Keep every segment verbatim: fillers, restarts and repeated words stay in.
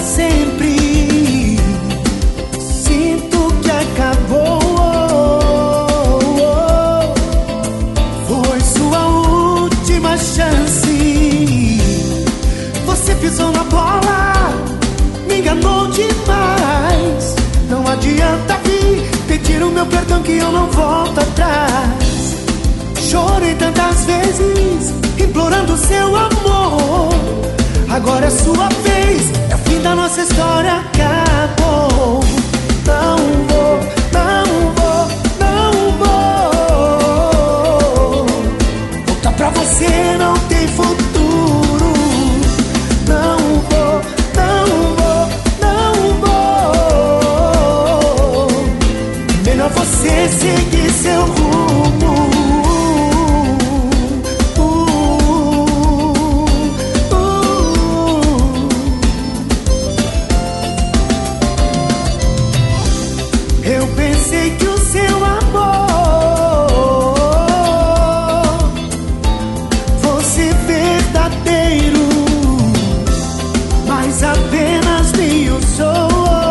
sempre. Sinto que acabou. Foi sua última chance. Você pisou na bola, me enganou demais. Não adianta vir pedir o meu perdão que eu não volto atrás. Chorei tantas vezes, implorando seu amor. Agora é sua vez, é o fim da nossa história, acabou. Não vou, não vou, não vou voltar pra você, não tem futuro. Não vou, não vou, não vou. Melhor você seguir seu rumo. Eu pensei que o seu amor fosse verdadeiro, mas apenas me usou.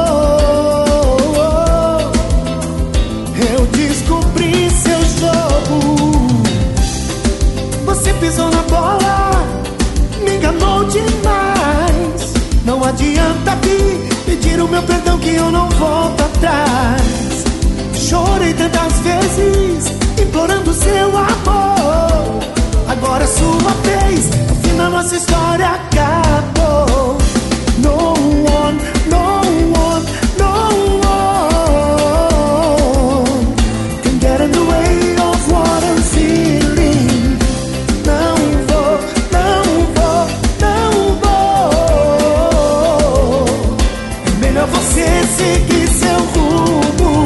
Eu descobri seu jogo. Você pisou na bola, me enganou demais. Não adianta vir pedir o meu perdão que eu não volto atrás. Chorei tantas vezes, implorando seu amor. Agora é sua vez, o fim da nossa história acabou. No one, no one, no one can get in the way of what I'm feeling. Não vou, não vou, não vou. É melhor você seguir seu rumo.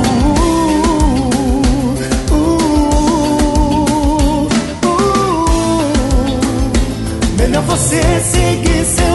Melhor você seguir seu